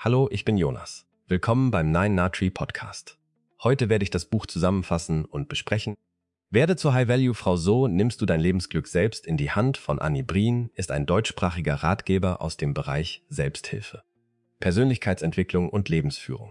Hallo, ich bin Jonas. Willkommen beim Nine Tree Podcast. Heute werde ich das Buch zusammenfassen und besprechen. Werde zur High-Value-Frau, so nimmst du dein Lebensglück selbst in die Hand von Annie Brien ist ein deutschsprachiger Ratgeber aus dem Bereich Selbsthilfe, Persönlichkeitsentwicklung und Lebensführung.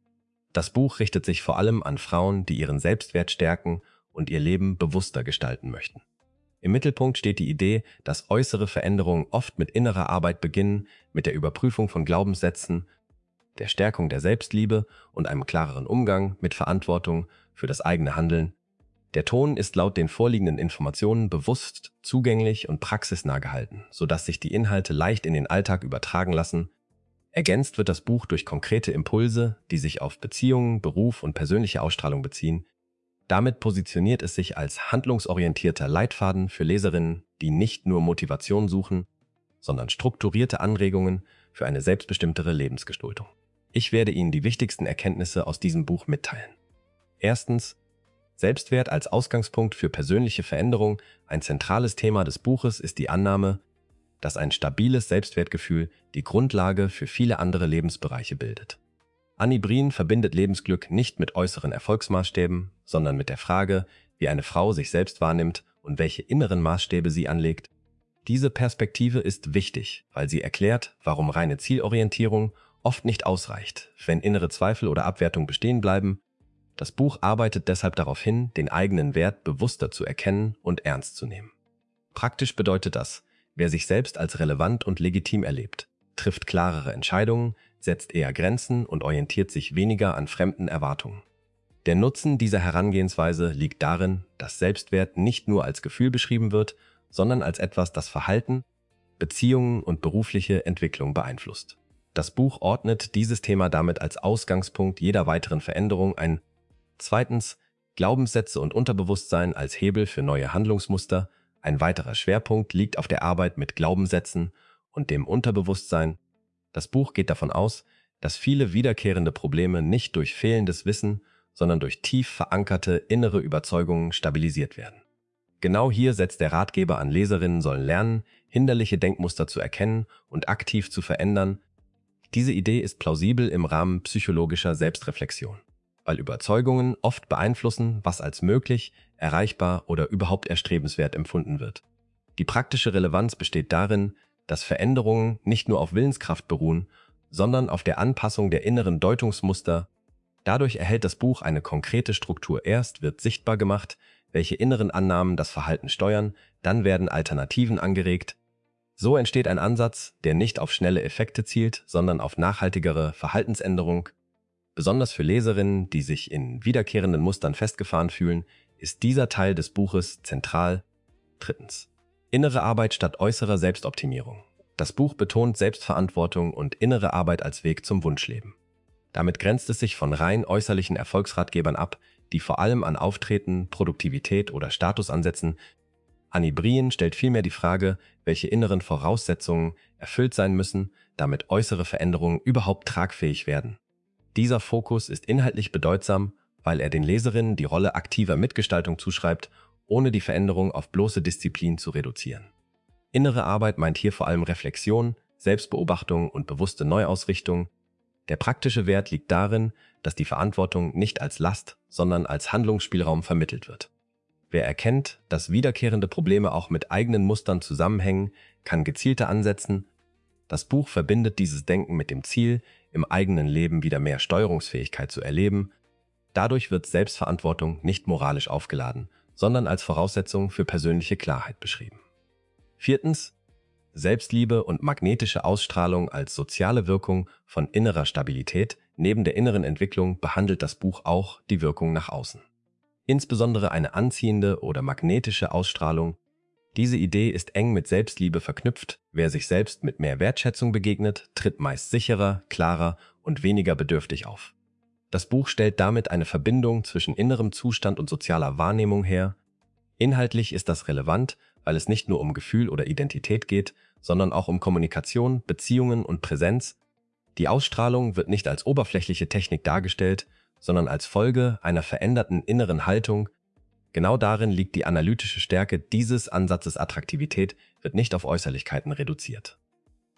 Das Buch richtet sich vor allem an Frauen, die ihren Selbstwert stärken und ihr Leben bewusster gestalten möchten. Im Mittelpunkt steht die Idee, dass äußere Veränderungen oft mit innerer Arbeit beginnen, mit der Überprüfung von Glaubenssätzen, der Stärkung der Selbstliebe und einem klareren Umgang mit Verantwortung für das eigene Handeln. Der Ton ist laut den vorliegenden Informationen bewusst, zugänglich und praxisnah gehalten, sodass sich die Inhalte leicht in den Alltag übertragen lassen. Ergänzt wird das Buch durch konkrete Impulse, die sich auf Beziehungen, Beruf und persönliche Ausstrahlung beziehen. Damit positioniert es sich als handlungsorientierter Leitfaden für Leserinnen, die nicht nur Motivation suchen, sondern strukturierte Anregungen für eine selbstbestimmtere Lebensgestaltung. Ich werde Ihnen die wichtigsten Erkenntnisse aus diesem Buch mitteilen. Erstens, Selbstwert als Ausgangspunkt für persönliche Veränderung. Ein zentrales Thema des Buches ist die Annahme, dass ein stabiles Selbstwertgefühl die Grundlage für viele andere Lebensbereiche bildet. Annie Brien verbindet Lebensglück nicht mit äußeren Erfolgsmaßstäben, sondern mit der Frage, wie eine Frau sich selbst wahrnimmt und welche inneren Maßstäbe sie anlegt. Diese Perspektive ist wichtig, weil sie erklärt, warum reine Zielorientierung oft nicht ausreicht, wenn innere Zweifel oder Abwertung bestehen bleiben. Das Buch arbeitet deshalb darauf hin, den eigenen Wert bewusster zu erkennen und ernst zu nehmen. Praktisch bedeutet das, wer sich selbst als relevant und legitim erlebt, trifft klarere Entscheidungen, setzt eher Grenzen und orientiert sich weniger an fremden Erwartungen. Der Nutzen dieser Herangehensweise liegt darin, dass Selbstwert nicht nur als Gefühl beschrieben wird, sondern als etwas, das Verhalten, Beziehungen und berufliche Entwicklung beeinflusst. Das Buch ordnet dieses Thema damit als Ausgangspunkt jeder weiteren Veränderung ein. Zweitens, Glaubenssätze und Unterbewusstsein als Hebel für neue Handlungsmuster. Ein weiterer Schwerpunkt liegt auf der Arbeit mit Glaubenssätzen und dem Unterbewusstsein. Das Buch geht davon aus, dass viele wiederkehrende Probleme nicht durch fehlendes Wissen, sondern durch tief verankerte innere Überzeugungen stabilisiert werden. Genau hier setzt der Ratgeber an. Leserinnen sollen lernen, hinderliche Denkmuster zu erkennen und aktiv zu verändern. Diese Idee ist plausibel im Rahmen psychologischer Selbstreflexion, weil Überzeugungen oft beeinflussen, was als möglich, erreichbar oder überhaupt erstrebenswert empfunden wird. Die praktische Relevanz besteht darin, dass Veränderungen nicht nur auf Willenskraft beruhen, sondern auf der Anpassung der inneren Deutungsmuster. Dadurch erhält das Buch eine konkrete Struktur. Erst wird sichtbar gemacht, welche inneren Annahmen das Verhalten steuern, dann werden Alternativen angeregt. So entsteht ein Ansatz, der nicht auf schnelle Effekte zielt, sondern auf nachhaltigere Verhaltensänderung. Besonders für Leserinnen, die sich in wiederkehrenden Mustern festgefahren fühlen, ist dieser Teil des Buches zentral. Drittens, innere Arbeit statt äußerer Selbstoptimierung. Das Buch betont Selbstverantwortung und innere Arbeit als Weg zum Wunschleben. Damit grenzt es sich von rein äußerlichen Erfolgsratgebern ab, die vor allem an Auftreten, Produktivität oder Status ansetzen. Annie Brien stellt vielmehr die Frage, welche inneren Voraussetzungen erfüllt sein müssen, damit äußere Veränderungen überhaupt tragfähig werden. Dieser Fokus ist inhaltlich bedeutsam, weil er den Leserinnen die Rolle aktiver Mitgestaltung zuschreibt, ohne die Veränderung auf bloße Disziplin zu reduzieren. Innere Arbeit meint hier vor allem Reflexion, Selbstbeobachtung und bewusste Neuausrichtung. Der praktische Wert liegt darin, dass die Verantwortung nicht als Last, sondern als Handlungsspielraum vermittelt wird. Wer erkennt, dass wiederkehrende Probleme auch mit eigenen Mustern zusammenhängen, kann gezielter ansetzen. Das Buch verbindet dieses Denken mit dem Ziel, im eigenen Leben wieder mehr Steuerungsfähigkeit zu erleben. Dadurch wird Selbstverantwortung nicht moralisch aufgeladen, sondern als Voraussetzung für persönliche Klarheit beschrieben. Viertens, Selbstliebe und magnetische Ausstrahlung als soziale Wirkung von innerer Stabilität. Neben der inneren Entwicklung behandelt das Buch auch die Wirkung nach außen. Insbesondere eine anziehende oder magnetische Ausstrahlung. Diese Idee ist eng mit Selbstliebe verknüpft. Wer sich selbst mit mehr Wertschätzung begegnet, tritt meist sicherer, klarer und weniger bedürftig auf. Das Buch stellt damit eine Verbindung zwischen innerem Zustand und sozialer Wahrnehmung her. Inhaltlich ist das relevant, weil es nicht nur um Gefühl oder Identität geht, sondern auch um Kommunikation, Beziehungen und Präsenz. Die Ausstrahlung wird nicht als oberflächliche Technik dargestellt, sondern als Folge einer veränderten inneren Haltung. Genau darin liegt die analytische Stärke dieses Ansatzes. Attraktivität wird nicht auf Äußerlichkeiten reduziert,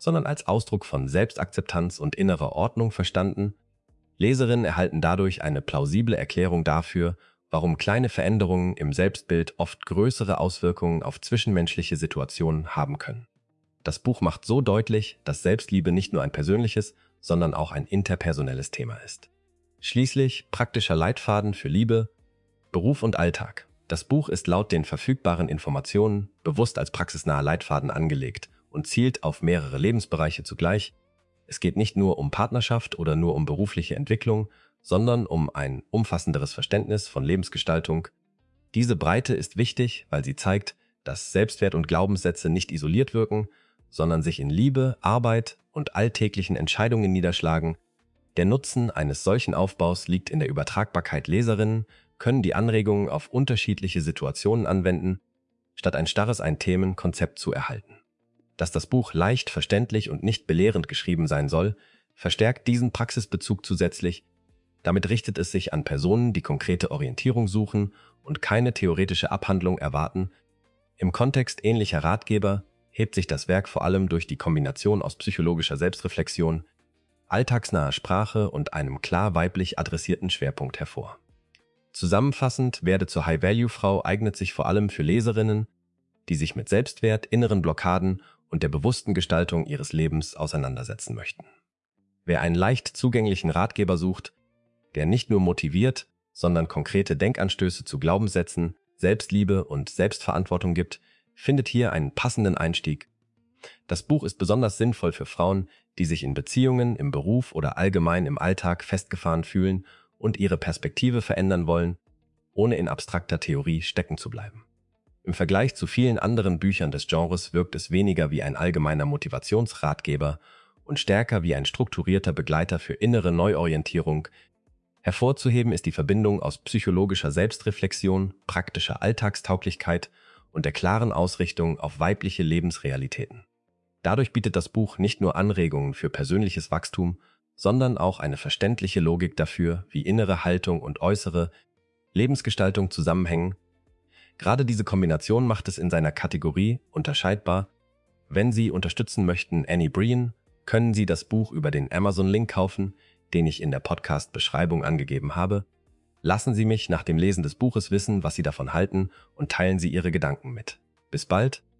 sondern als Ausdruck von Selbstakzeptanz und innerer Ordnung verstanden. Leserinnen erhalten dadurch eine plausible Erklärung dafür, warum kleine Veränderungen im Selbstbild oft größere Auswirkungen auf zwischenmenschliche Situationen haben können. Das Buch macht so deutlich, dass Selbstliebe nicht nur ein persönliches, sondern auch ein interpersonelles Thema ist. Schließlich praktischer Leitfaden für Liebe, Beruf und Alltag. Das Buch ist laut den verfügbaren Informationen bewusst als praxisnaher Leitfaden angelegt und zielt auf mehrere Lebensbereiche zugleich. Es geht nicht nur um Partnerschaft oder nur um berufliche Entwicklung, sondern um ein umfassenderes Verständnis von Lebensgestaltung. Diese Breite ist wichtig, weil sie zeigt, dass Selbstwert und Glaubenssätze nicht isoliert wirken, sondern sich in Liebe, Arbeit und alltäglichen Entscheidungen niederschlagen. Der Nutzen eines solchen Aufbaus liegt in der Übertragbarkeit. Leserinnen können die Anregungen auf unterschiedliche Situationen anwenden, statt ein starres Ein-Themen-Konzept zu erhalten. Dass das Buch leicht verständlich und nicht belehrend geschrieben sein soll, verstärkt diesen Praxisbezug zusätzlich. Damit richtet es sich an Personen, die konkrete Orientierung suchen und keine theoretische Abhandlung erwarten. Im Kontext ähnlicher Ratgeber hebt sich das Werk vor allem durch die Kombination aus psychologischer Selbstreflexion, alltagsnaher Sprache und einem klar weiblich adressierten Schwerpunkt hervor. Zusammenfassend, Werde zur High-Value-Frau eignet sich vor allem für Leserinnen, die sich mit Selbstwert, inneren Blockaden und der bewussten Gestaltung ihres Lebens auseinandersetzen möchten. Wer einen leicht zugänglichen Ratgeber sucht, der nicht nur motiviert, sondern konkrete Denkanstöße zu Glaubenssätzen, Selbstliebe und Selbstverantwortung gibt, findet hier einen passenden Einstieg. Das Buch ist besonders sinnvoll für Frauen, die sich in Beziehungen, im Beruf oder allgemein im Alltag festgefahren fühlen und ihre Perspektive verändern wollen, ohne in abstrakter Theorie stecken zu bleiben. Im Vergleich zu vielen anderen Büchern des Genres wirkt es weniger wie ein allgemeiner Motivationsratgeber und stärker wie ein strukturierter Begleiter für innere Neuorientierung. Hervorzuheben ist die Verbindung aus psychologischer Selbstreflexion, praktischer Alltagstauglichkeit und der klaren Ausrichtung auf weibliche Lebensrealitäten. Dadurch bietet das Buch nicht nur Anregungen für persönliches Wachstum, sondern auch eine verständliche Logik dafür, wie innere Haltung und äußere Lebensgestaltung zusammenhängen. Gerade diese Kombination macht es in seiner Kategorie unterscheidbar. Wenn Sie unterstützen möchten Annie Breen, können Sie das Buch über den Amazon-Link kaufen, den ich in der Podcast-Beschreibung angegeben habe. Lassen Sie mich nach dem Lesen des Buches wissen, was Sie davon halten und teilen Sie Ihre Gedanken mit. Bis bald!